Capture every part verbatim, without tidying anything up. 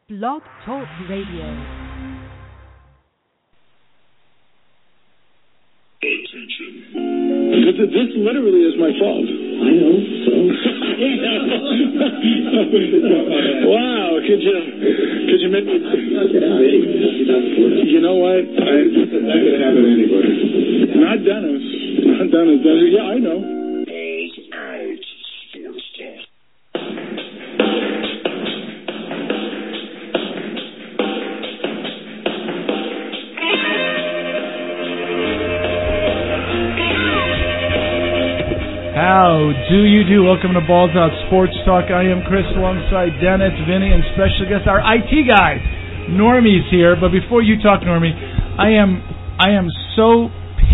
Blog Talk Radio. Attention. This, this literally is my fault. I know, so. Wow, could you, could you make me... You know what? I, that could happen to anybody. Not Dennis. Not Dennis. Dennis. Yeah, I know. Balls out. Sports Talk. How do you do? Welcome to Balls Out Sports Talk. I am Chris alongside Dennis, Vinny, and special guest, our I T guy, Normie's here. But before you talk, Normie, I am I am so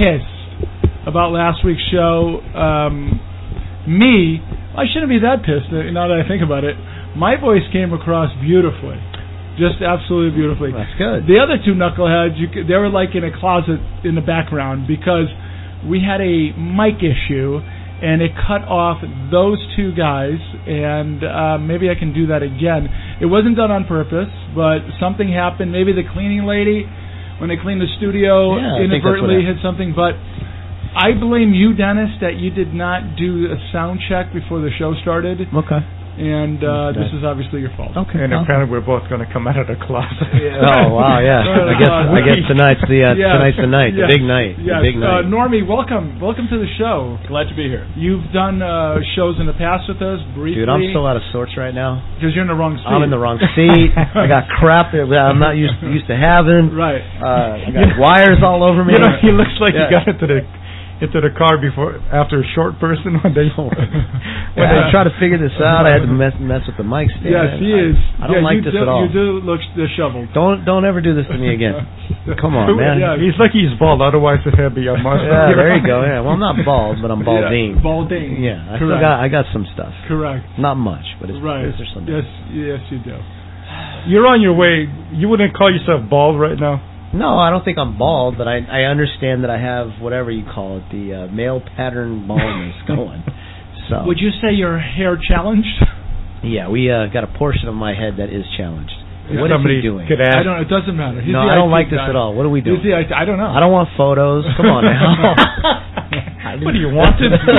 pissed about last week's show. Um, me, I shouldn't be that pissed now that I think about it. My voice came across beautifully. Just absolutely beautifully. That's good. The other two knuckleheads, you could, they were like in a closet in the background because we had a mic issue. And it cut off those two guys, and uh, maybe I can do that again. It wasn't done on purpose, but something happened. Maybe the cleaning lady, when they cleaned the studio, yeah, inadvertently hit something. But I blame you, Dennis, that you did not do a sound check before the show started. Okay. And uh, this is obviously your fault. Okay. And apparently we're both going to come out of the closet. Oh wow, yeah. I guess I guess tonight's the uh, yes. tonight's the night, yes. the big night, yes. the big night. Uh, Normie, welcome, welcome to the show. Glad to be here. You've done uh, shows in the past with us briefly. Dude, I'm so out of sorts right now. Because you're in the wrong seat. I'm in the wrong seat. I got crap that I'm not used used to having. Right. Uh, I got wires all over me. You know, he looks like yeah. he got into the into the car before after a short person when they when yeah, they try to figure this out. I had to mess mess with the mic stand. Yes, he is. I, I don't yeah, like you this do, at all. You do look disheveled. Don't don't ever do this to me again. Come on, man. Yeah, he's like he's bald. Otherwise, it had be a mustache. Yeah, there you go. Yeah, well, I'm not bald, but I'm balding. Yeah, balding. Yeah, I Correct. still got I got some stuff. Correct. Not much, but it's right. there's some. Yes, yes, you do. You're on your way. You wouldn't call yourself bald right now? No, I don't think I'm bald, but I I understand that I have whatever you call it, the uh, male pattern baldness going. So would you say your hair challenged? Yeah, we uh, got a portion of my head that is challenged. Yeah, what is somebody he doing? Could ask. I don't. It doesn't matter. He's no, the I don't I T like this guy. at all. What are we doing? He's the I T I don't know. I don't want photos. Come on now. What do you want?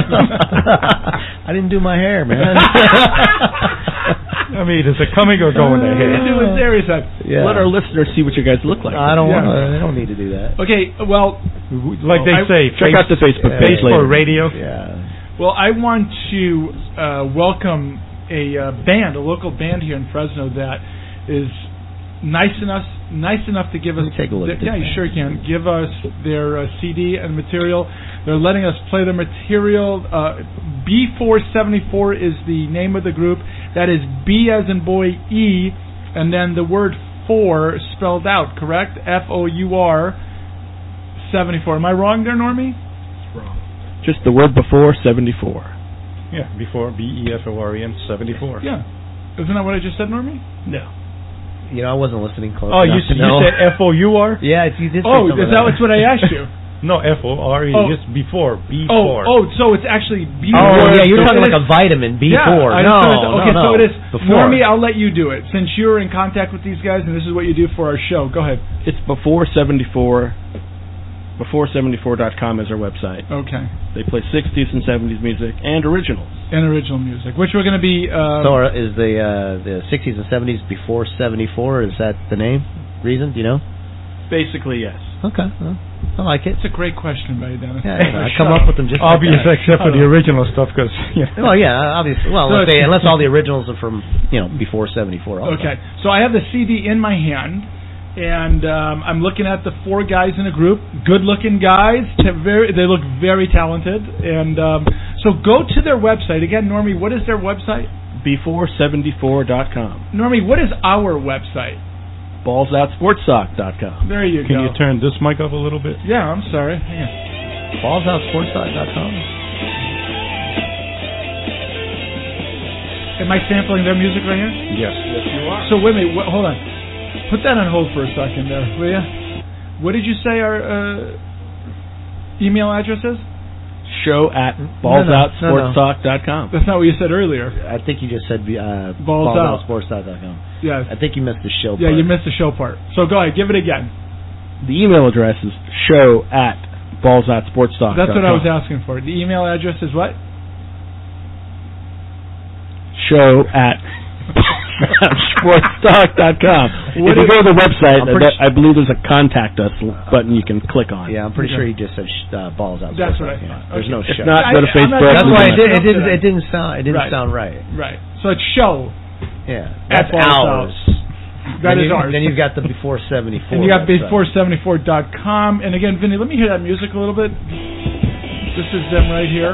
I didn't do my hair, man. I mean, is it coming or going ahead? Do a serious side. Yeah. Let our listeners see what you guys look like. I don't Yeah. want. They don't need to do that. Okay. Well, Like they I- say, Check face, out the Facebook yeah, page face later. for radio. Yeah. well, I want to uh, welcome a uh, band, a local band here in Fresno that is nice enough, nice enough to give us. Let me take a look their, at this yeah, you band. sure can. Give us their uh, C D and material. They're letting us play their material. Uh, B four seventy-four is the name of the group. That is B as in boy E, and then the word four spelled out. Correct? F O U R seventy-four. Am I wrong there, Normie? Wrong. Just the word before seventy-four. Yeah, before B E F O R E N seventy-four. Yeah. Isn't that what I just said, Normie? No. You know, I wasn't listening close Oh, you, enough to you know. said F O U R? Yeah, you did. Say Oh, some is of that what's what I asked you? No, F O R E, Oh. just before, B Oh, four. oh, so it's actually B. Oh, yeah, you're so talking it like is- a vitamin, B Yeah, four. I no, understand. no, Okay, no. so it is. Before. Normie, I'll let you do it since you're in contact with these guys, and this is what you do for our show. Go ahead. It's before seventy-four. before seventy-four dot com is our website. Okay. They play sixties and seventies music and originals. And original music, which we're going to be. Uh, So are- is the uh, the sixties and seventies before seventy-four? Is that the name? Reason? Do you know? Basically, yes. Okay, well, I like it. It's a great question by Dennis. Yeah, yeah, I come up with them just Obvious, like that. except for the original stuff, because yeah. Well, yeah, obviously. Well, So unless, they, it's- unless all the originals are from you know before seventy-four. Also. Okay, so I have the C D in my hand, and um, I'm looking at the four guys in a group. Good-looking guys. They're very, they look very talented. And um, so go to their website again, Normie. What is their website? before seventy-four dot com. Normie, what is our website? balls out sports sock dot com. There you Can go. you turn this mic up a little bit? Yeah, I'm sorry. Hang on. balls out sports dot com. Am I sampling their music right here? Yes. Yes, you are. So wait a minute. Wh- hold on. Put that on hold for a second there, will you? What did you say our uh, email address is? Show at balls out sports no, no. talk dot com. That's not what you said earlier. I think you just said uh, Balls Out. balls out sports dot com. Yes. I think you missed the show Yeah, part. you missed the show part. So go ahead, give it again. The email address is show at balls dot sports talk. That's what I was asking for. The email address is what? Show at sports talk dot com. If you go to the website, uh, that, I believe there's a contact us button you can click on. Yeah, I'm pretty Okay. sure he just said sh- uh, balls out. That's sports what I talk, thought. yeah. There's Okay. no If show. not, go to I- I'm not Facebook. That's gonna why do it, that. did, it Don't didn't. do It didn't sound. It didn't Right. sound right. Right. So it's show. Yeah, At that's balls ours. That then is you, ours. Then you've got the before seventy-four. And you got website. before seventy-four dot com. And again, Vinny, let me hear that music a little bit. This is them right here.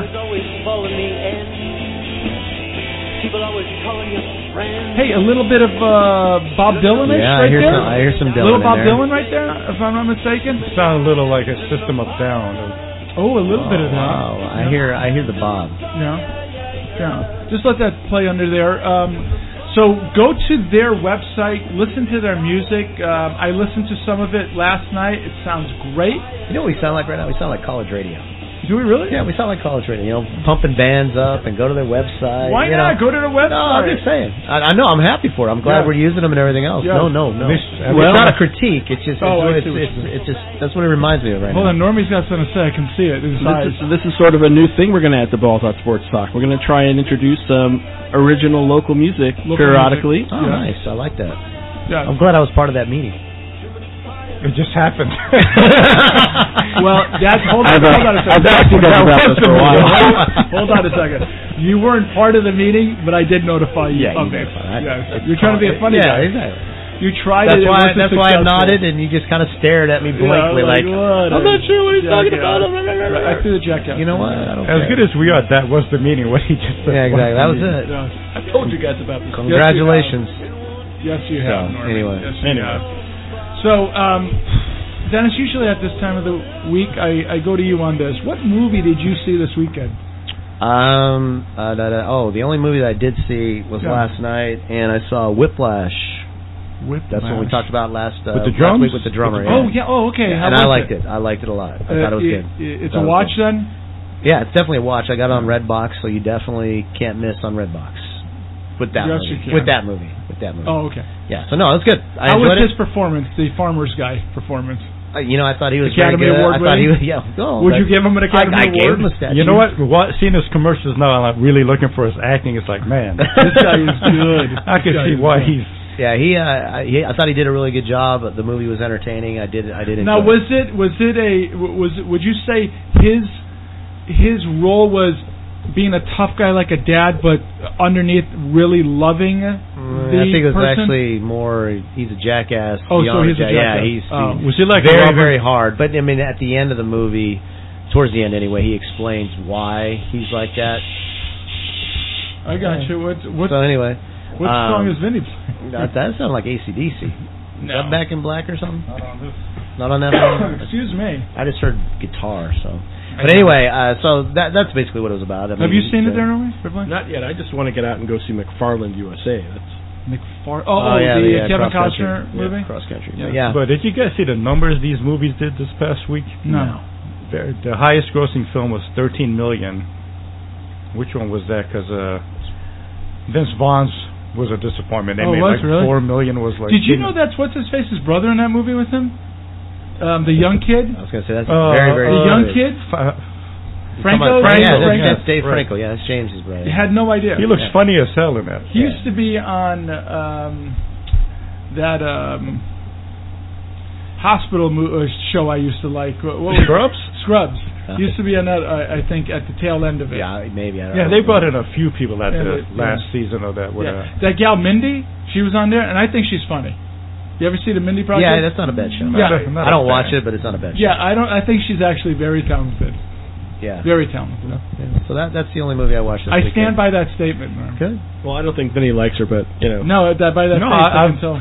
Hey, a little bit of uh, Bob Dylan-ish Yeah, I right hear there. some. I hear some Dylan little in Bob there. Dylan right there, if I'm not mistaken. Sound a little like a System of Down. Oh, a little bit of that. Wow, I hear. I hear the Bob. Yeah, yeah. Just let that play under there. Um, so go to their website, listen to their music. Um, I listened to some of it last night. It sounds great. You know what we sound like right now? We sound like college radio. Do we really? Yeah, we sound like college radio. You know, pumping bands up and go to their website. Why you not? know. Go to their website. No, I'm just saying. I, I know. I'm happy for it. I'm glad Yeah. we're using them and everything else. Yeah. No, no, no. This- it's well- not a critique. It's just. Oh, I it's, see what it's, you're it's, it's just. That's what it reminds me of right Hold now. on, Normie's got something to say. I can see it. His This eyes. is, this is sort of a new thing we're going to add to Balls Out Sports Talk. We're going to try and introduce some original local music Local periodically. music. Oh, Yeah. nice. I like that. Yeah. I'm glad I was part of that meeting. It just happened. Well, that's hold on, I've, uh, hold on a I've second. asked you guys about this for a while. Hold on a second. You weren't part of the meeting, but I did notify you Yeah, of you it. notified. Yes. You're trying to be a funny yeah, guy. exactly. You tried That's it. it why. wasn't That's why I successful. nodded, and you just kind of stared at me blankly, Yeah, like, what? I'm not sure what he's Yeah, talking yeah. about. Right, I threw the jackass. you know what? I don't As care. good as we are, that was the meeting. What he just said. Yeah, exactly. That was it. Yeah. I told you guys about this. Congratulations. Yes, you have. So, Norman. anyway. Yes, you Anyway. have. So, um, Dennis, usually at this time of the week, I, I go to you on this. What movie did you see this weekend? Um. Uh, da, da, oh, the only movie that I did see was Yeah. last night, and I saw Whiplash. Whiplash. That's what we talked about last uh, With the last drums? week with the drummer. Oh, yeah. yeah. Oh, okay. How and I was liked it. I liked it a lot. I Uh, thought it was it- good. it- It's Thought a it was watch good. then? Yeah, it's definitely a watch. I got it on Redbox, so you definitely can't miss on Redbox with that Yes, movie. you can. With that movie. With that movie. Oh, okay. Yeah. So no, it was good. I How was enjoyed his performance, the Farmer's Guy performance? it. Uh, you know, I thought he was Academy very good. Award I thought he winning? was. Yeah. Oh, Would that- you give him an I, Academy I Award? gave him a statue. You know what? what? Seeing his commercials now, I'm like really looking for his acting. It's like, man, This guy is good. I can This guy see is why good. he's. Yeah, he, uh, I- he. I thought he did a really good job. The movie was entertaining. I did. I did enjoy. Now, it. was it was it a was would you say his his role was being a tough guy like a dad, but underneath really loving the Mm, I think it was person? actually more. He's a jackass. Oh, so beyond he's a jack- Yeah, jackass. he's, Oh. he's Was he like very, Robert? very hard. But I mean, at the end of the movie, towards the end anyway, he explains why he's like that. I got you. What what So anyway, what um, song is Vinny playing? that, that sounded like A C D C. Is No. that Back in Black or something? Not on that one. Excuse me. I just heard guitar. So, but anyway, uh, so that that's basically what it was about. I Have mean, you seen it uh, there, Norman? Ripley? Not yet. I just want to get out and go see McFarland U S A. That's McFar- oh, Oh, oh, yeah, the the, uh, uh, Kevin cross country. Costner Yeah, movie. cross country. Yeah. Yeah. But did you guys see the numbers these movies did this past week? No. The, the highest grossing film was thirteen million. Which one was that? Because uh, Vince Vaughn's was a disappointment. They Oh, made was like really? four million. Was like. Did you know that's what's his face's brother in that movie with him? Um, the young kid, I was gonna say that's Uh, very, very. the uh, young good. kid, F- Franco. Franco, yeah, Franco. that's, that's Dave Right. Franco. Yeah, that's James's brother. You had no idea. he looks Yeah. funny as hell in that. He used to be on um, that um, hospital mo- uh, show I used to like. What, what was Scrubs? Scrubs. He used to be on that. I, I think at the tail end of it. Yeah, maybe. I don't Yeah, know. they brought in a few people at Yeah, the they- last yeah. season of that. With Yeah. uh, That gal Mindy, she was on there, and I think she's funny. You ever see the Mindy Project? Yeah, that's not a bad show. Yeah. not I don't a watch fan. it, but it's not a bad show. Yeah, I don't. I think she's actually very talented. Yeah. Very talented. Yeah. So that that's the only movie I watched this I weekend. stand by that statement, man. Good. well, I don't think Vinny likes her, but you know. No, that by that No, face, I- I, I've- can tell.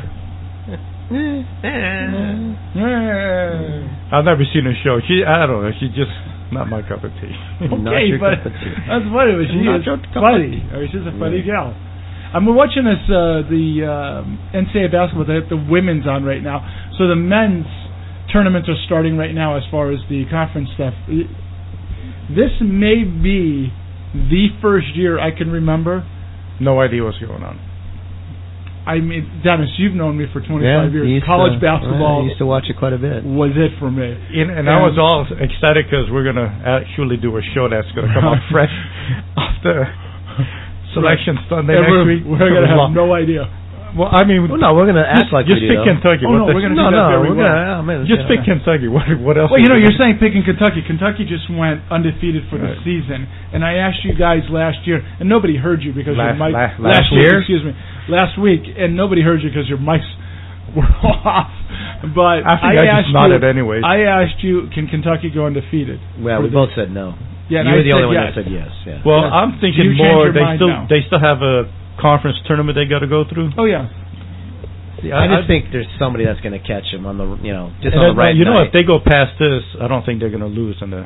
Yeah. I've never seen her show. She, I don't know. She's just not my cup of tea. Not Okay, your but cup of tea. that's funny. But she Not is your cup of funny. tea. Or she's a funny gal. I'm watching this uh, the um, N C double A basketball. They have the women's on right now. So the men's tournaments are starting right now as far as the conference stuff. This may be the first year I can remember. No idea what's going on. I mean, Dennis, you've known me for twenty-five yeah, years. College to, basketball. I used to watch it quite a bit. Was it for me? And, and, and I was all excited because we're gonna actually do a show that's gonna come out fresh after selection Sunday and next we're, week. We're gonna have no idea. Well, I mean, well, no, we're gonna act just, like just we pick do, Kentucky. Oh, what no, we're gonna no, do that no, very we're well. gonna. Oh, man, just yeah. pick Kentucky. What, what else? Well, you know, you're saying picking Kentucky. Kentucky just went undefeated for the right. season, and I asked you guys last year, and nobody heard you because last, your mic last, last, last year. Week, excuse me, last week, and nobody heard you because your mics were off. But I think I, I just asked nodded you, anyway. I asked you, can Kentucky go undefeated? Well, we both said no. Yeah, you were the only one yes. that said yes. Yeah. Well, yes. I'm thinking more. They still now? they still have a conference tournament they got to go through. Oh yeah. See, I, I just I, think there's somebody that's going to catch him on the, you know, just on then, the right You know, night. if they go past this, I don't think they're going to lose in the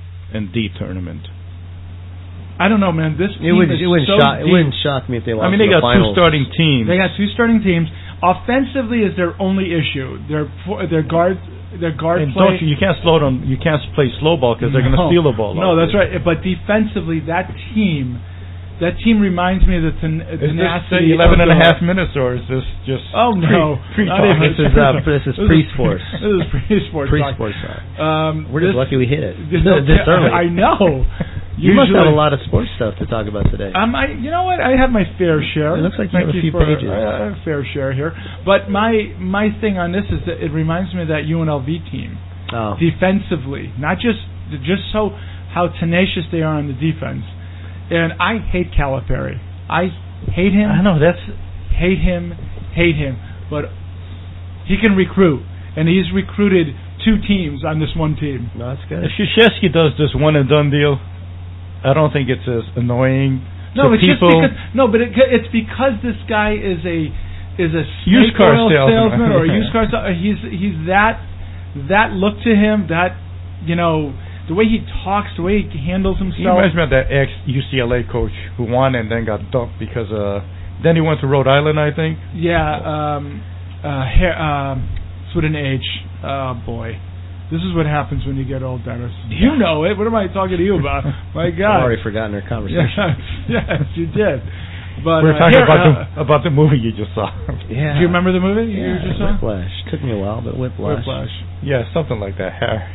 in D tournament. I don't know, man. This it team wouldn't, is it wouldn't so shock. deep. It wouldn't shock me if they lost. I mean, they the got finals. two starting teams. They got two starting teams. Offensively is their only issue. Their their guard their guard and play. Don't you, you can't slow them. You can't play slow ball because they're going to No. steal the ball. No, that's right. But defensively, that team. That team reminds me of the ten- tenacity. Is this eleven and a half minutes, or is this just? Oh no! Pre, pre this is uh, this is pre-sports. This is pre-sports. Pre-sports. Um, We're just this, lucky we hit it. This, this early. I know. You must have a lot of sports stuff to talk about today. Um, I, you know what? I have my fair share. It looks like you Thank have a you few for, pages. I have a fair share here. But my my thing on this is that it reminds me of that U N L V team. Oh. Defensively, not just just so how tenacious they are on the defense. And I hate Calipari. I hate him. I know that's hate him, hate him. But he can recruit, and he's recruited two teams on this one team. No, that's good. If Krzyzewski does this one and done deal, I don't think it's as annoying. No, to it's people. just because no, but it, it's because this guy is a is a used car oil salesman, salesman or a used car salesman. He's he's that that look to him, that you know. The way he talks, the way he handles himself. He reminds me of that ex-U C L A coach who won and then got dumped because uh, then he went to Rhode Island, I think. Yeah, um, uh, hair, um, it's with an H. Oh boy, this is what happens when you get old, Dennis. You know it. What am I talking to you about? My God, I've already forgotten our conversation. Yes, yes, you did. But we're uh, talking here, about uh, the about the movie you just saw. Yeah. Do you remember the movie yeah, you just saw? Whiplash. Took me a while, but Whiplash. Whiplash. Yeah, something like that.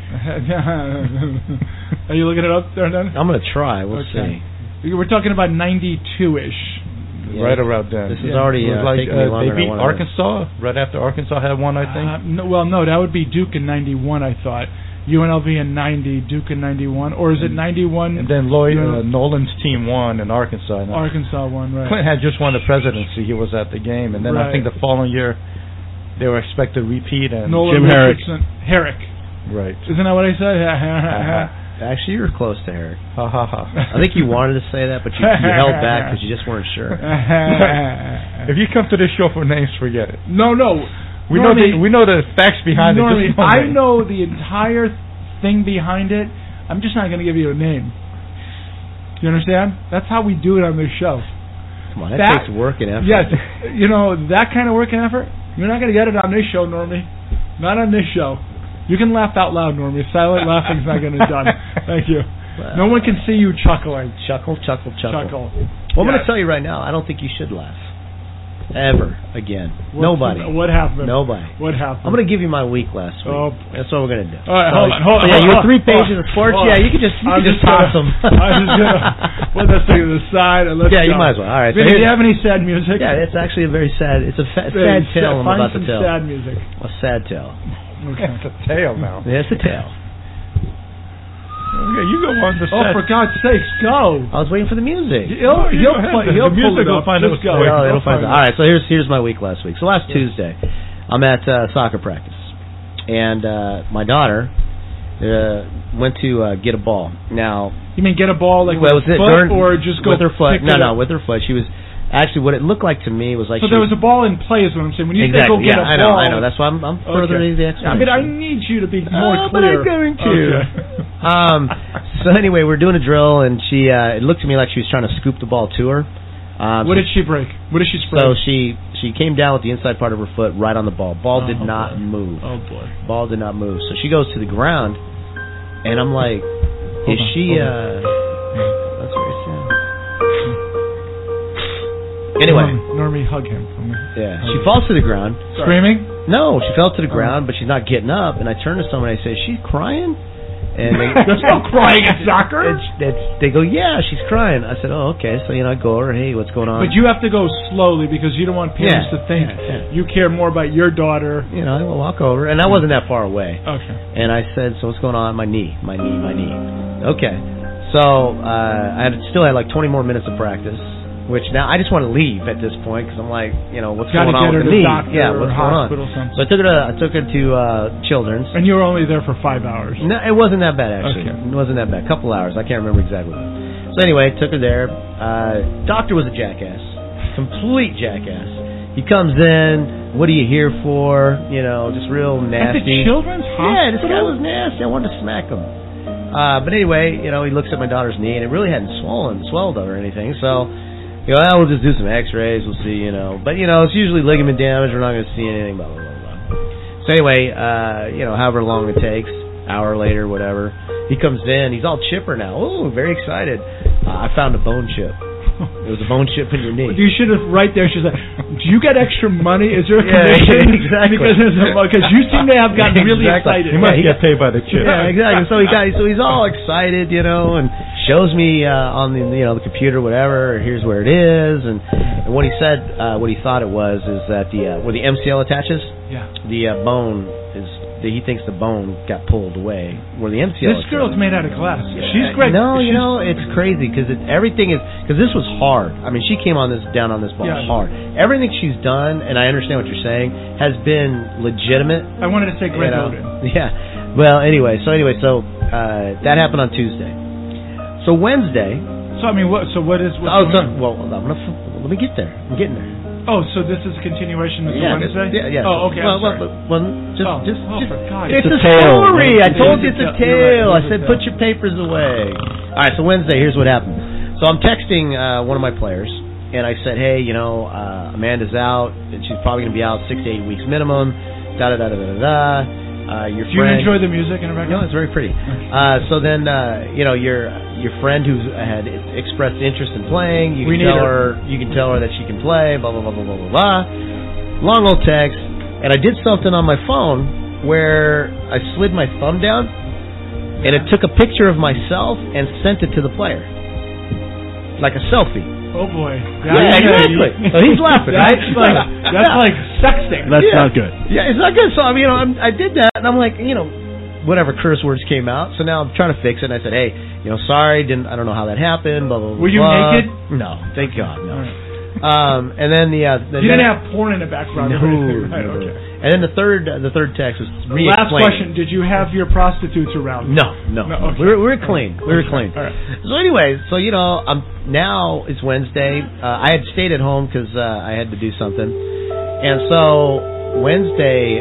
Are you looking it up there, then? I'm gonna try. We'll okay. see. We're talking about ninety-two-ish. Yeah, right around then. This is yeah. already uh, like, taking me uh, longer They beat than I wanted. Arkansas right after Arkansas had one, I think. Uh, no, well, no, that would be Duke in ninety-one, I thought. U N L V in ninety, Duke in ninety-one, or is it ninety-one? And then Lloyd uh, Nolan's team won in Arkansas. And Arkansas won, right? Clinton had just won the presidency. He was at the game, and then right. I think the following year they were expected to repeat. And Nolan Jim Herrick. Herrick. Right. Isn't that what I said? Actually, you were close to Herrick. Ha ha ha. I think you wanted to say that, but you, you held back because you just weren't sure. If you come to this show for names, forget it. No, no. We Normie, know the we know the facts behind Normie, it. Just I know the entire thing behind it. I'm just not going to give you a name. You understand? That's how we do it on this show. Come on, that, that takes work and effort. Yes, you know that kind of work and effort. You're not going to get it on this show, Normie. Not on this show. You can laugh out loud, Normie. Silent laughing's not going to be done. Thank you. Well, no one can see you chuckling. Chuckle, chuckle, chuckle. Chuckle. Well, I'm going to tell you right now, I don't think you should laugh. Ever again. What's Nobody. The, what happened? Nobody. What happened? I'm going to give you my week last week. Oh. That's what we're going to do. All right, so, hold on, hold on. so yeah, hold your on, three hold pages on, of sports. hold Yeah, on. you can just you I'm can just, just toss gonna, them. I'm just gonna put this thing to the side and let's Yeah, go. you might as well. All right. Vinny, So do you have any sad music? yeah, it's actually a very sad. It's a fa- sad tale I'm Find about to some tell. sad music. A sad tale. Okay. It's a tale now. Yeah, it's a tale. Okay, you go on the Oh, set. for God's sakes, go! I was waiting for the music. He'll, you he'll, go ahead. play, The he'll pull music it will up. find Just it. go. Oh, He'll it'll find find out. All right, so here's here's my week last week. So last Tuesday, I'm at uh, soccer practice, and uh, my daughter uh, went to uh, get a ball. Now, You mean get a ball like well, with was it her foot, during- or just go with her foot? pick No, it no, up? with her foot. She was actually what it looked like to me was like So she there was a ball in play, is what I'm saying. When you say exactly. go get Yeah, a I know, ball, I know. That's why I'm I'm furthering okay. the explanation. I mean, I need you to be more oh, but clear. I'm going to. Okay. um. So anyway, we're doing a drill, and she uh, it looked to me like she was trying to scoop the ball to her. Um, What so did she break? What did she spray? So she she came down with the inside part of her foot right on the ball. Ball did Oh, not boy. move. Oh boy. Ball did not move. So she goes to the ground, and I'm like, is on, she? hold uh That's very sad. Anyway. Normie, hug him for me. Yeah. She falls to the ground. Screaming? No, she fell to the ground, but she's not getting up. And I turn to someone and I say, is she crying? And they, there's no crying at soccer. It's, it's, they go, yeah, she's crying. I said, oh, okay. So, you know, I go over, hey, what's going on? But you have to go slowly because you don't want parents yeah, to think yeah, yeah. you care more about your daughter. You know, I will walk over. And I wasn't that far away. Okay. And I said, so what's going on? My knee, my knee, my knee. Okay. So uh, I had, still had like twenty more minutes of practice. Which now I just want to leave at this point because I'm like, you know, what's Gotta going on get her with to the knee? doctor Yeah, or what's going on? something. So I took her to I took her to uh, Children's. And you were only there for five hours. No, it wasn't that bad actually. Okay. It wasn't that bad. A couple hours. I can't remember exactly. So anyway, took her there. Uh, doctor was a jackass, complete jackass. He comes in. What are you here for? You know, just real nasty. At the Children's Hospital? Yeah, this guy was nasty. I wanted to smack him. Uh, but anyway, you know, he looks at my daughter's knee, and it really hadn't swollen, swelled up or anything. So. You know, well, we'll just do some x-rays, we'll see, you know. But, you know, it's usually ligament damage, we're not going to see anything, blah, blah, blah, blah. So anyway, uh, you know, however long it takes, hour later, whatever, he comes in, he's all chipper now. Ooh, very excited. Uh, I found a bone chip. There was a bone chip in your knee. You should have, right there, she's like, do you get extra money? Is there a yeah, commission? exactly. Because, because you seem to have gotten really exactly. excited. He might get paid by the chip. Yeah, exactly. So he got, so he's all excited, you know, and shows me uh, on the you know the computer whatever. Here's where it is, and, and what he said, uh, what he thought it was, is that the uh, where the M C L attaches, yeah, the uh, bone is. He thinks the bone got pulled away where the M C L. This girl's made out of glass. Yeah. She's great. No, She's, you know it's crazy because it, everything is because this was hard. I mean, she came on this down on this ball yeah. hard. Everything she's done, and I understand what you're saying, has been legitimate. I wanted to say Greg you know? Oden. Yeah. Well, anyway, so anyway, so uh, that happened on Tuesday. So Wednesday. So I mean, what? So what is? What's Oh, so, on? well, I'm gonna well, let me get there. I'm getting there. Oh, so this is a continuation of the Yeah, Wednesday? yeah, yeah. Oh, okay. Well, I'm well, sorry. well, just, oh, just, oh, just for God. it's, It's a a tale. story. I It told is you it's a a tale. You're tale. I right. It is said, a put tale. your papers away. All right. So Wednesday, here's what happened. So I'm texting uh, one of my players, and I said, hey, you know, uh, Amanda's out, and she's probably gonna be out six to eight weeks minimum. Da da da da da da. Uh, your Do you friend. enjoy the music in the background? No, it's very pretty. Uh, so then, uh, you know, your your friend who had expressed interest in playing, you We can need tell her. her. You can tell her that she can play. Blah blah blah blah blah blah blah. Long old text, and I did something on my phone where I slid my thumb down, and it took a picture of myself and sent it to the player, like a selfie. Oh boy. Yeah, exactly. So he's laughing, right? That's like that's Yeah. like sexting. That's Yeah. not good. Yeah, it's not good. So I mean, you know, I'm, I did that, and I'm like, you know, whatever curse words came out. So now I'm trying to fix it. And I said, hey, you know, sorry, didn't I don't know how that happened. Blah blah blah. Were you blah. naked? No, thank God, no. All right. Um, and then the, uh, the You didn't then- have porn in the background. no, or anything, right? no. Okay. And then the third, uh, the third text was Last re-explaining. question: did you have your prostitutes around? No, no, No, okay. we were we were clean. We were clean. All right. So anyway, so you know, I'm now it's Wednesday. Uh, I had stayed at home because uh, I had to do something, and so Wednesday,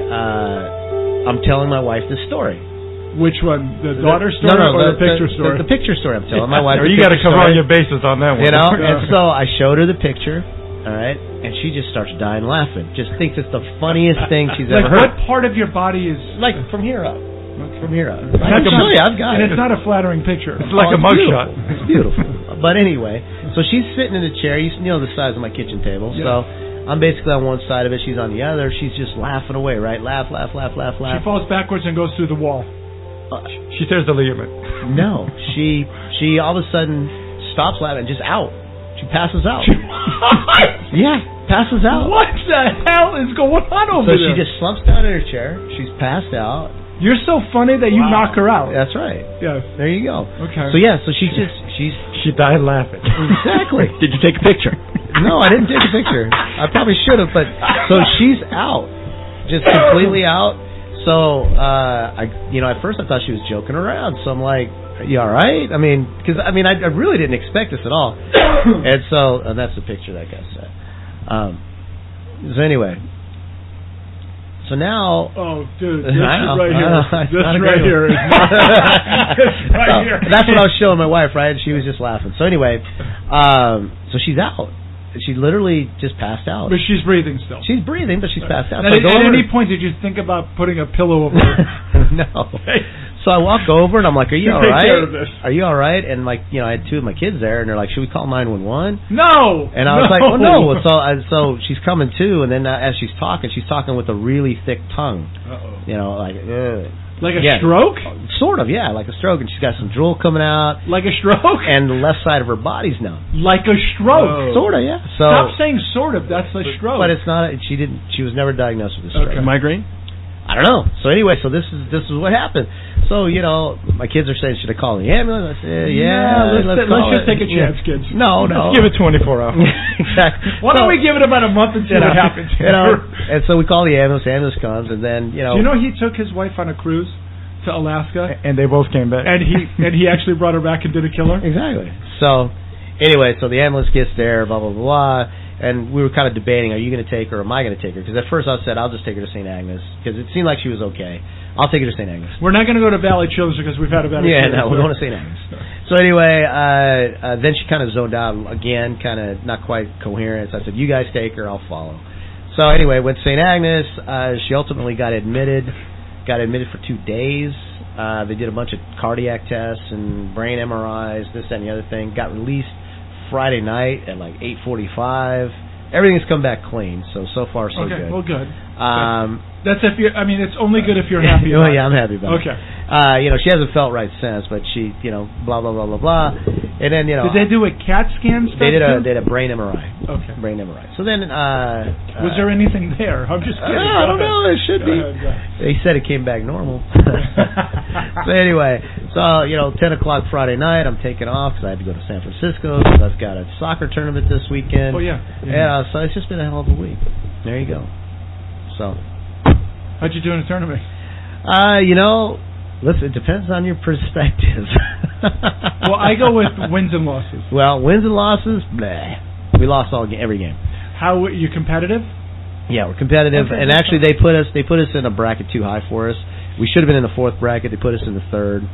uh, I'm telling my wife this story. Which one? The daughter The- story no, no, or the, the, picture the, story? The, the picture story. I'm telling my wife. Or the you got to picture cover all story. your bases on that one. You know, Yeah. and so I showed her the picture, all right, and she just starts dying laughing. Just thinks it's the funniest thing she's like ever heard. what part of your body is? Like from here up. From here up. I That's can show you. I've got and it. it's not a flattering picture. It's like Oh, a it's mugshot. beautiful. It's beautiful. But anyway, so she's sitting in a chair. You know the size of my kitchen table. Yeah. So I'm basically on one side of it. She's on the other. She's just laughing away, right? Laugh, laugh, laugh, laugh, laugh. She falls backwards and goes through the wall. Uh, She tears the ligament. no, she she all of a sudden stops laughing, just out. She passes out. Yeah, passes out. What the hell is going on over So there? she just slumps down in her chair. She's passed out. You're so funny that you Wow. knock her out. That's right. Yes. There you go. Okay. So yeah, so she just she's She died laughing. exactly. Did you take a picture? No, I didn't take a picture. I probably should have, but so she's out, just completely out. So uh, I, you know, at first I thought she was joking around. So I'm like, "Are you all right?" I mean, because I mean, I, I really didn't expect this at all. And so and that's the picture that guy said. Um, so anyway, so now. Oh, dude, this I know, right I here. know, it's This not a right great here one. is not, this right So, here. that's what I was showing my wife, right? And she was just laughing. So anyway, um, so she's out. She literally just passed out. But she's breathing still. She's breathing, but she's passed out. Now, So I at go at over- any point, did you think about putting a pillow over her? no. So I walk over and I'm like, "Are you all Take right? care of this. Are you all right?" And like, you know, I had two of my kids there, and they're like, "Should we call nine one one?" No. And I was no. like, "Oh no!" So I, so she's coming too, and then uh, as she's talking, she's talking with a really thick tongue. Uh-oh. You know, like Ugh. Like a yeah, stroke? Sort of, yeah, like a stroke, and she's got some drool coming out. Like a stroke? And the left side of her body's numb. Like a stroke? Sort of, yeah. So, Stop saying sort of. That's a stroke. But it's not. She didn't. She was never diagnosed with a stroke. Okay. Migraine? I don't know. So anyway, so this is this is what happened. So you know, my kids are saying, "Should I call the ambulance?" I said, "Yeah, yeah let's, let's, let's just it. take a chance, yeah. kids. No, no, Let's give it twenty-four hours. Exactly. Why so, don't we give it about a month and see you know, what happens? You know, and so we call the ambulance. The ambulance comes, and then you know. Do you know he took his wife on a cruise to Alaska, And they both came back. and he and he actually brought her back and didn't kill her? Exactly. So, anyway, so the ambulance gets there, blah, blah, blah, blah, and we were kind of debating, are you going to take her or am I going to take her? Because at first I said, I'll just take her to Saint Agnes, because it seemed like she was okay. I'll take her to Saint Agnes. We're not going to go to Valley Children's because we've had a better Yeah, experience no, we're there. going to Saint Agnes. So anyway, uh, uh, then she kind of zoned out again, kind of not quite coherent. So I said, you guys take her, I'll follow. So anyway, went to Saint Agnes. Uh, she ultimately got admitted, got admitted for two days. Uh, they did a bunch of cardiac tests and brain M R Is, this, that, and the other thing. Got released Friday night at like eight forty-five. Everything's come back clean, so so far so okay, good. well, good. Um, That's if you. I mean, it's only good if you're happy. oh about yeah, it. I'm happy about Okay. it. Uh, you know, she hasn't felt right since, but she, you know, blah blah blah blah blah. And then you know, Did they do a CAT scan stuff? they did a too? they did a brain M R I. Okay. Brain M R I. So then, uh, Was there anything there? I'm just uh, kidding. I don't know. There should Go be. ahead, go ahead. They said it came back normal. So anyway, so you know, ten o'clock Friday night, I'm taking off because I had to go to San Francisco because I've got a soccer tournament this weekend. Oh yeah. Yeah. So it's just been a hell of a week. There you go. So. How'd you do in the tournament? Uh, you know, listen, it depends on your perspective. Well, I go with wins and losses. Well, wins and losses, bleh. We lost all every game. How you competitive? Yeah, we're competitive, Okay, and that's actually they put us they put us in a bracket too high for us. We should have been in the fourth bracket. They put us in the third.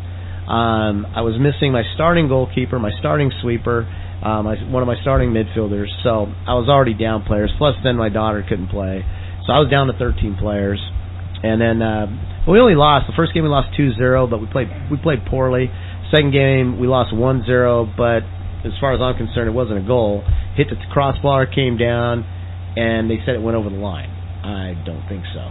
Um, I was missing my starting goalkeeper, my starting sweeper, um, my, one of my starting midfielders. So I was already down players. Plus, then my daughter couldn't play, so I was down to thirteen players. And then uh, we only lost. The first game we lost two zero, but we played we played poorly. Second game we lost one zero, but as far as I'm concerned, it wasn't a goal. Hit the crossbar, came down, and they said it went over the line. I don't think so.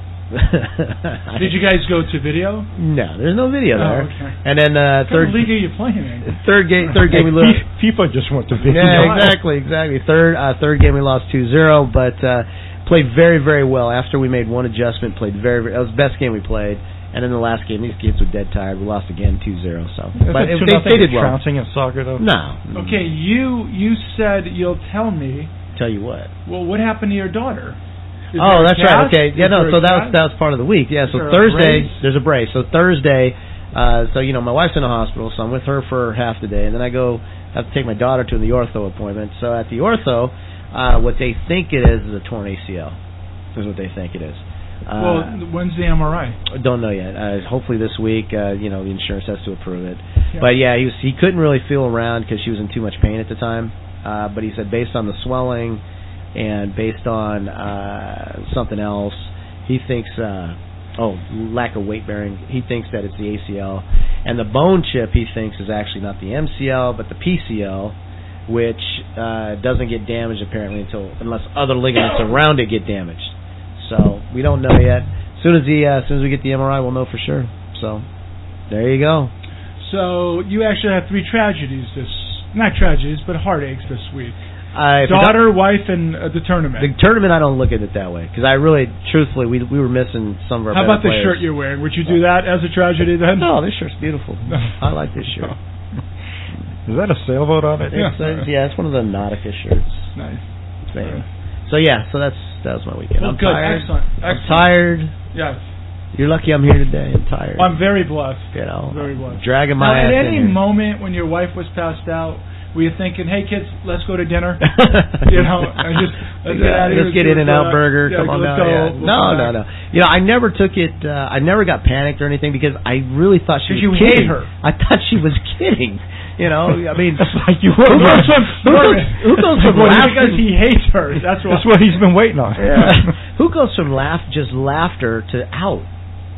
Did you guys go to video? No, there's no video Oh, there. okay. And then uh, What third kind of league are you playing in? third game third game we Hey, lost. FIFA just went to video. Yeah, exactly, exactly. Third uh, third game we lost two zero, but uh, played very very well. After we made one adjustment, played very very. That was the best game we played. And then the last game, these kids were dead tired. We lost again two zero. So, Is but it it, two they, they did nothing well. trouncing in soccer though? No. Okay, you you said you'll tell me. Tell you what. Well, what happened to your daughter? Is Oh, there a that's right. cast? Okay. Yeah, Is no. there So a that was cast? that was part of the week. Yeah. Is So there a Thursday brace? there's a brace. So Thursday, uh, so you know my wife's in the hospital, so I'm with her for half the day, and then I go have to take my daughter to the ortho appointment. So at the ortho, uh, what they think it is is a torn A C L. Is what they think it is. Uh, Well, when's the M R I? don't know yet. Uh, hopefully this week. Uh, you know the insurance has to approve it. Yeah. But yeah, he was he couldn't really feel around because she was in too much pain at the time. Uh, but he said based on the swelling and based on uh, something else, he thinks uh, oh lack of weight bearing. He thinks that it's the A C L, and the bone chip he thinks is actually not the M C L but the P C L, which uh, doesn't get damaged apparently until unless other ligaments around it get damaged. So we don't know yet. As soon as the uh, as soon as we get the M R I, we'll know for sure. So there you go. So you actually had three tragedies this, not tragedies, but heartaches this week. Uh, if Daughter, wife, and uh, the tournament. The tournament, I don't look at it that way because I really, truthfully, we we were missing some of our. How better about the players. shirt you're wearing? Would you do that as a tragedy then? No, this shirt's beautiful. I like this shirt. Is that a sailboat on it? Yeah. It's, uh, yeah, it's one of the Nautica shirts. Nice. Maybe. So yeah, so that's that was my weekend. Well, I'm good. tired. Excellent. I'm Excellent. tired. Yes. You're lucky I'm here today. I'm tired. I'm very blessed. you know, Very blessed. dragging Now, my at ass any in here. moment when your wife was passed out, were you thinking, "Hey kids, let's go to dinner"? You know, I just let's get out of here. Let's get do In and it, Out uh, Burger. yeah, Come on let's down. go, Yeah. we'll No, come no, back. no. You know, I never took it. Uh, I never got panicked or anything because I really thought she was 'Cause you kidding. hate her. I thought she was kidding. You know, I mean, like you who would. goes from who goes, who goes from Well, laughter? because he hates her. That's what. That's what he's been waiting on. Yeah. Who goes from laugh just laughter to out?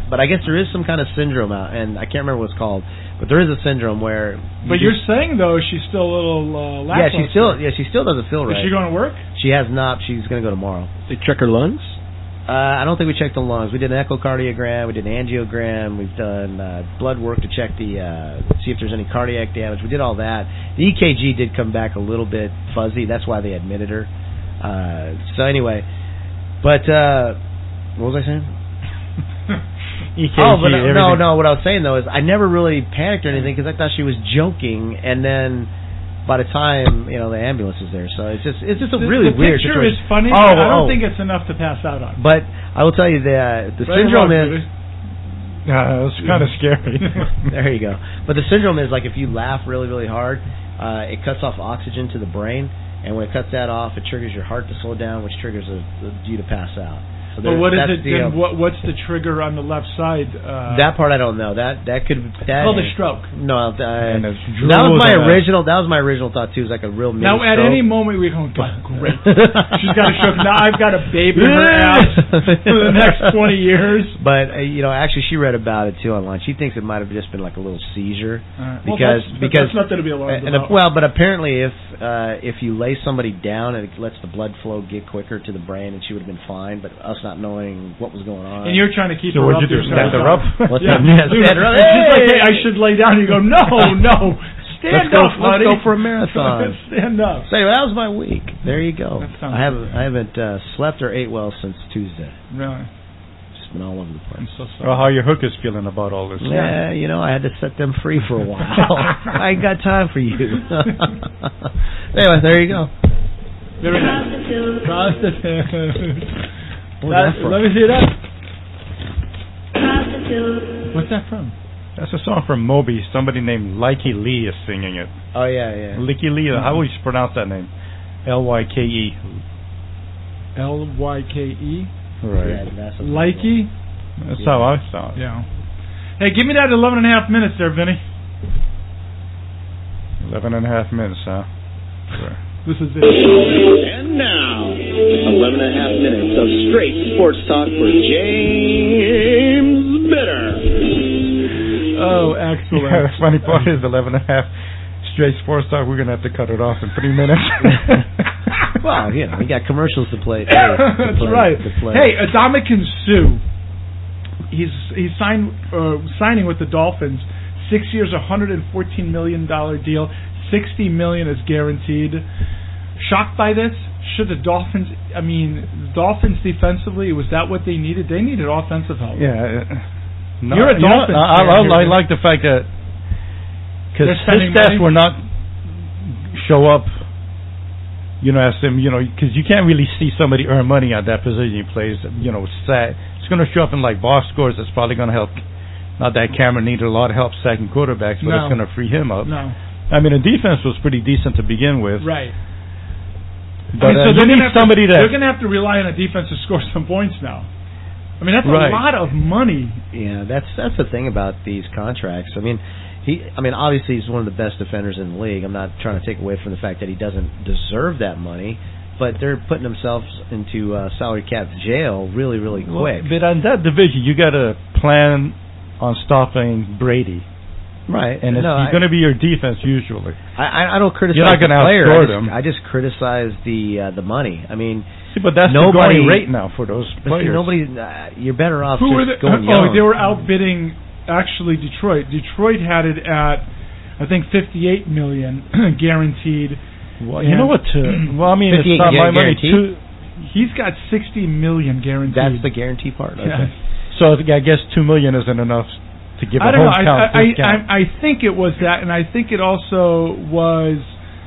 but I guess there is some kind of syndrome out, and I can't remember what it's called, but there is a syndrome where. You but you're saying though she's still a little uh, lackluster. Yeah, she still yeah she still doesn't feel right. Is she going to work? She has not. She's going to go tomorrow. They check her lungs. Uh, I don't think we checked the lungs. We did an echocardiogram. We did an angiogram. We've done uh, blood work to check the uh, see if there's any cardiac damage. We did all that. The E K G did come back a little bit fuzzy. That's why they admitted her. Uh, so anyway, but uh, what was I saying? E K G, oh, but uh, everything. no, no. What I was saying though is I never really panicked or anything because I thought she was joking, and then. By the time, you know, the ambulance is there, so it's just it's just a the, really the weird picture situation. is funny, oh, but I don't oh. think it's enough to pass out on. But I will tell you the the right syndrome wrong, is. Uh, it's kind of scary. There you go. But the syndrome is like if you laugh really really hard, uh, it cuts off oxygen to the brain, and when it cuts that off, it triggers your heart to slow down, which triggers a, a, you to pass out. So but what is it? The, then uh, what, what's the trigger on the left side? Uh, that part I don't know. That that could that called a stroke. No, uh, And that it's was my drools on original. That was my original thought too. Is like a real mini Now at stroke. any moment we're going, God, great. She's got a stroke. Now I've got a baby in her ass for the next twenty years. But uh, you know, actually, she read about it too online. She thinks it might have just been like a little seizure Uh, well, because that's, because that's nothing to be alarmed and, about. well, but apparently, if uh, if you lay somebody down, it lets the blood flow get quicker to the brain, and she would have been fine. But us not knowing what was going on, and you're trying to keep So her what'd up. you do, you're stand trying her to- up? What's Yeah, up? Yeah, Dude, stand her up. it's just like, Hey! hey, I should lay down. You go, no, no, stand Let's go, up, buddy. let's go for a marathon. Stand up. So anyway, that was my week. There you go. That sounds I haven't I haven't uh, slept or ate well since Tuesday. Really? Just been all over the place. I'm so sorry. Well, how your hookers feeling about all this? Yeah, you know, I had to set them free for a while. I ain't got time for you. Anyway, there you go. Very nice. Prostitute. Where's That- that from? Let me see that. What's that from? That's a song from Moby. Somebody named Likey Lee is singing it. Oh yeah, yeah. Likey Lee, how would you pronounce that name? L Y K E. L Y K E. Right. Yeah, that's a- Likey. That's how I saw it. Yeah. Hey, give me that eleven and a half minutes there, Vinny. Eleven and a half minutes, huh? Sure. This is it. And now, eleven and a half minutes of straight sports talk for James Bitter. Oh, excellent. Yeah, the funny part is eleven and a half straight sports talk. We're going to have to cut it off in three minutes. Well, you know, we got commercials to play. To That's play, right. To play. Hey, Adamakin Sue. He's he's signed uh, signing with the Dolphins. Six years, a hundred and fourteen million dollar deal. Sixty million is guaranteed. Shocked by this? Should the Dolphins? I mean, Dolphins defensively, was that what they needed? They needed offensive help. Yeah. No, You're a you know, Dolphins I, fan I, here, I man. like the fact that because They're his spending stats money? will not show up. You know, as him. You know, because you can't really see somebody earn money at that position he plays. You know, stat. It's going to show up in like box scores. That's probably going to help. Not that Cameron needed a lot of help sacking quarterbacks, but No. it's going to free him up. No. I mean, the defense was pretty decent to begin with. Right. But I mean, so uh, you they're need gonna have somebody to, that. they're going to have to rely on a defense to score some points now. I mean, that's Right. a lot of money. Yeah, that's that's the thing about these contracts. I mean, he. I mean, obviously he's one of the best defenders in the league. I'm not trying to take away from the fact that he doesn't deserve that money, but they're putting themselves into uh, salary cap jail really, really quick. Well, but on that division, you got to plan on stopping Brady, right? and it's no, going to be your defense usually. I, I, I don't criticize You're not the gonna player. outscore I just, them. I just criticize the uh, the money. I mean, See, but that's nobody, the going rate now for those but see, players. nobody. Uh, you're better off Who just were they? going Oh, young. they were outbidding actually Detroit. Detroit had it at, I think, fifty-eight million guaranteed. Well, you know what? Uh, well, I mean, it's fifty-eight not my money. guaranteed? Too, He's got sixty million guaranteed. That's the guarantee part. Okay. Yeah. so I guess two million isn't enough to give I a don't know. I, hometown I, discount. I, I think it was that, and I think it also was.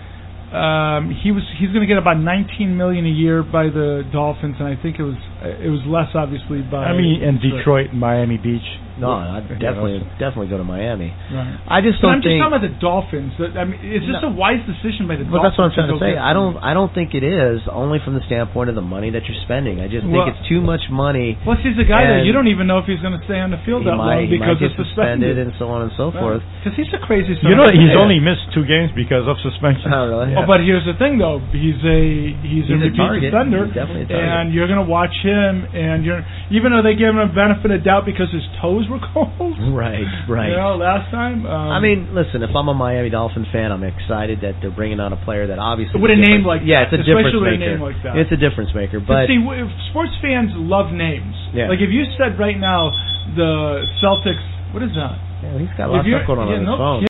Um, he was he's going to get about nineteen million a year by the Dolphins, and I think it was it was less obviously by. I mean, in Detroit, Miami Beach. No, I'd definitely definitely go to Miami. Right. I just but don't I'm think. just talking about the Dolphins. I mean, is this No. a wise decision by the But Dolphins? that's what I'm trying to say. get- I don't. I don't think it is. Only from the standpoint of the money that you're spending. I just Well- think it's too much money. Plus, he's a guy that and you don't even know if he's going to stay on the field He that might, long he because might get it's suspended suspended and so on and so forth. Because he's a crazy. You know, he's Yeah. only missed two games because of suspension. Oh, really? Oh, but here's the thing, though. He's a he's, He's a a repeat target. defender, He's definitely a target. and you're going to watch him, and you're even though they gave him a benefit of doubt because his toes were cold. Right, right. You know, last time. Um, I mean, listen. If I'm a Miami Dolphin fan, I'm excited that they're bringing on a player that obviously with is a name different. like yeah, that, it's a difference especially with maker. a name like that. It's a difference maker. But But see, w- if sports fans love names. Yeah. Like if you said right now the Celtics, what is that? yeah, he's got If lots of you're- stuff going on yeah, on his no phone.